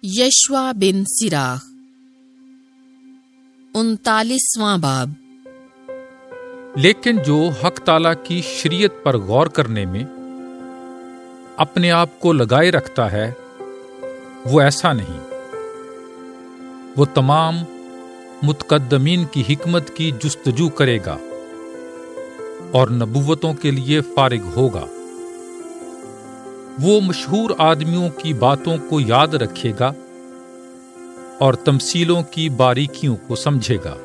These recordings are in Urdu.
یشوع بن سراخ 39واں باب۔ لیکن جو حق تعالیٰ کی شریعت پر غور کرنے میں اپنے آپ کو لگائے رکھتا ہے وہ ایسا نہیں۔ وہ تمام متقدمین کی حکمت کی جستجو کرے گا اور نبوتوں کے لیے فارغ ہوگا۔ وہ مشہور آدمیوں کی باتوں کو یاد رکھے گا اور تمثیلوں کی باریکیوں کو سمجھے گا۔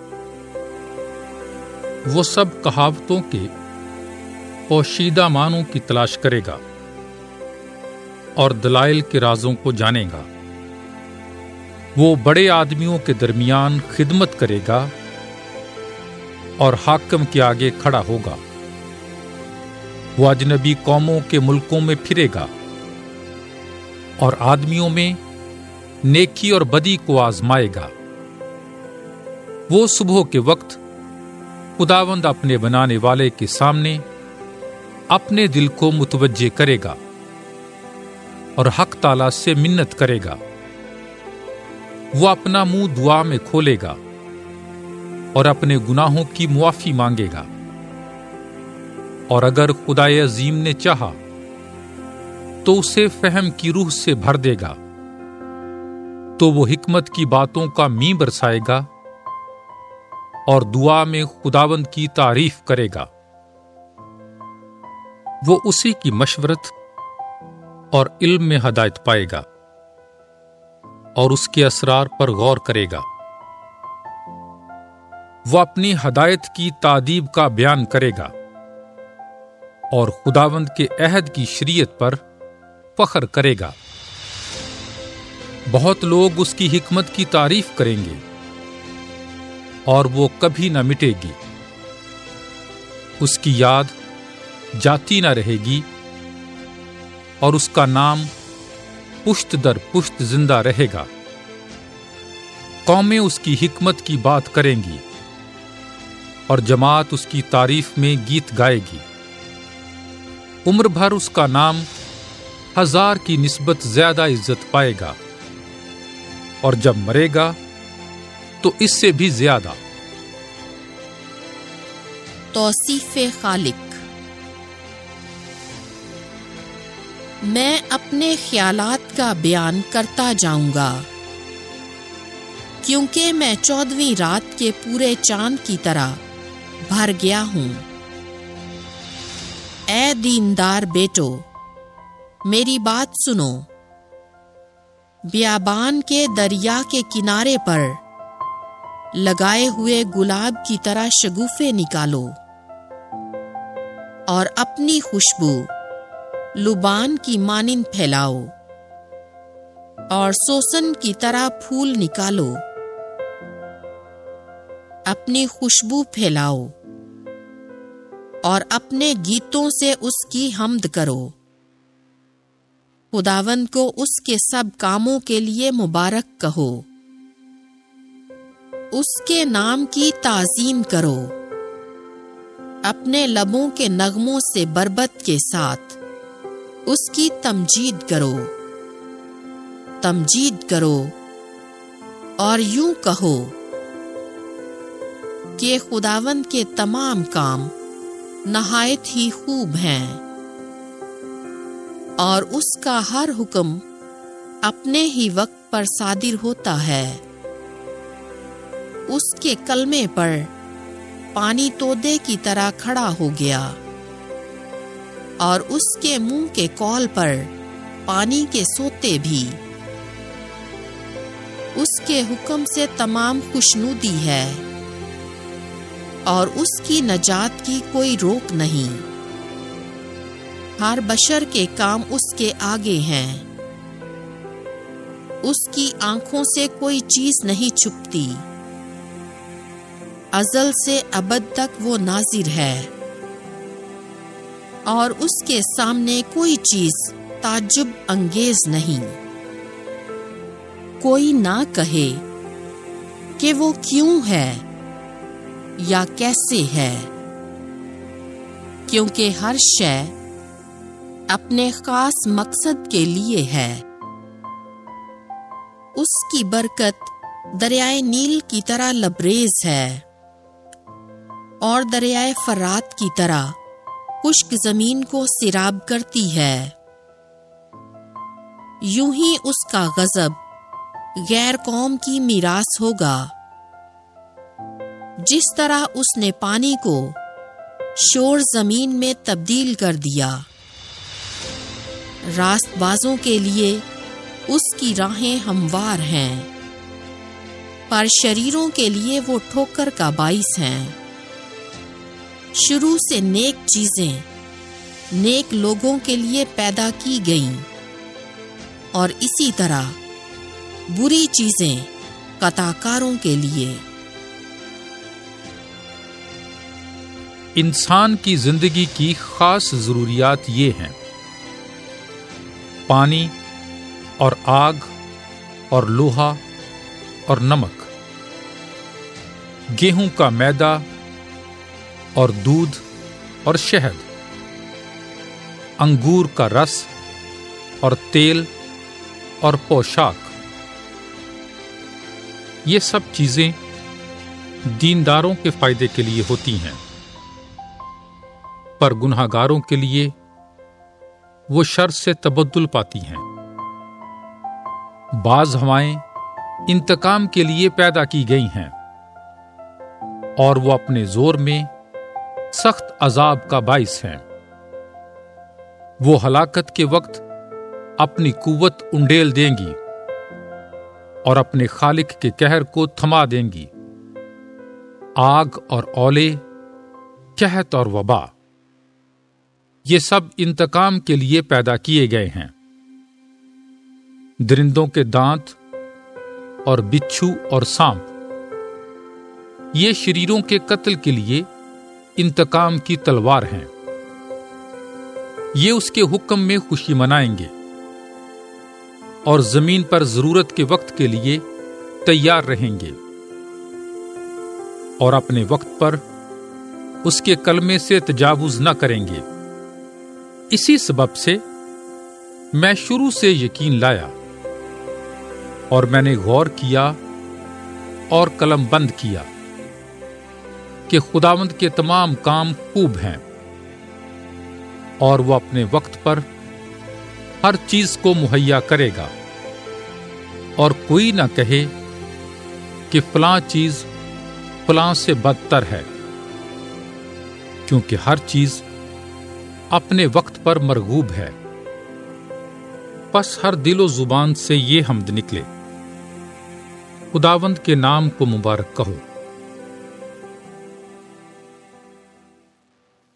وہ سب کہاوتوں کے پوشیدہ معنوں کی تلاش کرے گا اور دلائل کے رازوں کو جانے گا۔ وہ بڑے آدمیوں کے درمیان خدمت کرے گا اور حاکم کے آگے کھڑا ہوگا۔ وہ اجنبی قوموں کے ملکوں میں پھرے گا اور آدمیوں میں نیکی اور بدی کو آزمائے گا۔ وہ صبح کے وقت خداوند اپنے بنانے والے کے سامنے اپنے دل کو متوجہ کرے گا اور حق تعالیٰ سے منت کرے گا۔ وہ اپنا منہ دعا میں کھولے گا اور اپنے گناہوں کی معافی مانگے گا، اور اگر خدائے عظیم نے چاہا تو اسے فہم کی روح سے بھر دے گا، تو وہ حکمت کی باتوں کا مینہ برسائے گا اور دعا میں خداوند کی تعریف کرے گا۔ وہ اسی کی مشورت اور علم میں ہدایت پائے گا اور اس کے اسرار پر غور کرے گا۔ وہ اپنی ہدایت کی تادیب کا بیان کرے گا اور خداوند کے عہد کی شریعت پر فخر کرے گا۔ بہت لوگ اس کی حکمت کی تعریف کریں گے اور وہ کبھی نہ مٹے گی۔ اس کی یاد جاتی نہ رہے گی اور اس کا نام پشت در پشت زندہ رہے گا۔ قومیں اس کی حکمت کی بات کریں گی اور جماعت اس کی تعریف میں گیت گائے گی۔ عمر بھر اس کا نام 1000 کی نسبت زیادہ عزت پائے گا، اور جب مرے گا تو اس سے بھی زیادہ۔ توصیف خالق۔ میں اپنے خیالات کا بیان کرتا جاؤں گا، کیونکہ میں 14ویں رات کے پورے چاند کی طرح بھر گیا ہوں۔ اے دیندار بیٹو، میری بات سنو۔ بیابان کے دریا کے کنارے پر لگائے ہوئے گلاب کی طرح شگوفے نکالو اور اپنی خوشبو لبان کی مانند پھیلاؤ، اور سوسن کی طرح پھول نکالو، اپنی خوشبو پھیلاؤ اور اپنے گیتوں سے اس کی حمد کرو۔ خداوند کو اس کے سب کاموں کے لیے مبارک کہو، اس کے نام کی تعظیم کرو، اپنے لبوں کے نغموں سے بربط کے ساتھ اس کی تمجید کرو اور یوں کہو کہ خداوند کے تمام کام نہایت ہی خوب ہیں، اور اس کا ہر حکم اپنے ہی وقت پر صادر ہوتا ہے۔ اس کے کلمے پر پانی تودے کی طرح کھڑا ہو گیا، اور اس کے منہ کے قول پر پانی کے سوتے بھی۔ اس کے حکم سے تمام خوشنودی ہے، اور اس کی نجات کی کوئی روک نہیں۔ ہر بشر کے کام اس کے آگے ہیں، اس کی آنکھوں سے کوئی چیز نہیں چھپتی۔ ازل سے ابد تک وہ ناظر ہے، اور اس کے سامنے کوئی چیز تعجب انگیز نہیں۔ کوئی نہ کہے کہ وہ کیوں ہے یا کیسے ہے، کیونکہ ہر شے اپنے خاص مقصد کے لیے ہے۔ اس کی برکت دریائے نیل کی طرح لبریز ہے اور دریائے فرات کی طرح خشک زمین کو سیراب کرتی ہے۔ یوں ہی اس کا غضب غیر قوم کی میراث ہوگا۔ جس طرح اس نے پانی کو شور زمین میں تبدیل کر دیا، راست بازوں کے لیے اس کی راہیں ہموار ہیں، پر شریروں کے لیے وہ ٹھوکر کا باعث ہیں۔ شروع سے نیک چیزیں نیک لوگوں کے لیے پیدا کی گئیں، اور اسی طرح بری چیزیں قطعکاروں کے لیے۔ انسان کی زندگی کی خاص ضروریات یہ ہیں: پانی اور آگ اور لوہا اور نمک، گیہوں کا میدا اور دودھ اور شہد، انگور کا رس اور تیل اور پوشاک۔ یہ سب چیزیں دینداروں کے فائدے کے لیے ہوتی ہیں، پر گنہگاروں کے لیے وہ شر سے تبدل پاتی ہیں۔ بعض ہوائیں انتقام کے لیے پیدا کی گئی ہیں، اور وہ اپنے زور میں سخت عذاب کا باعث ہیں۔ وہ ہلاکت کے وقت اپنی قوت انڈیل دیں گی اور اپنے خالق کے قہر کو تھما دیں گی۔ آگ اور اولے، قحط اور وبا، یہ سب انتقام کے لیے پیدا کیے گئے ہیں۔ درندوں کے دانت اور بچھو اور سانپ، یہ شریروں کے قتل کے لیے انتقام کی تلوار ہیں۔ یہ اس کے حکم میں خوشی منائیں گے اور زمین پر ضرورت کے وقت کے لیے تیار رہیں گے، اور اپنے وقت پر اس کے کلمے سے تجاوز نہ کریں گے۔ اسی سبب سے میں شروع سے یقین لایا، اور میں نے غور کیا اور قلم بند کیا کہ خداوند کے تمام کام خوب ہیں، اور وہ اپنے وقت پر ہر چیز کو مہیا کرے گا، اور کوئی نہ کہے کہ فلاں چیز فلاں سے بدتر ہے، کیونکہ ہر چیز اپنے وقت پر مرغوب ہے۔ پس ہر دل و زبان سے یہ حمد نکلے، خداوند کے نام کو مبارک کہو۔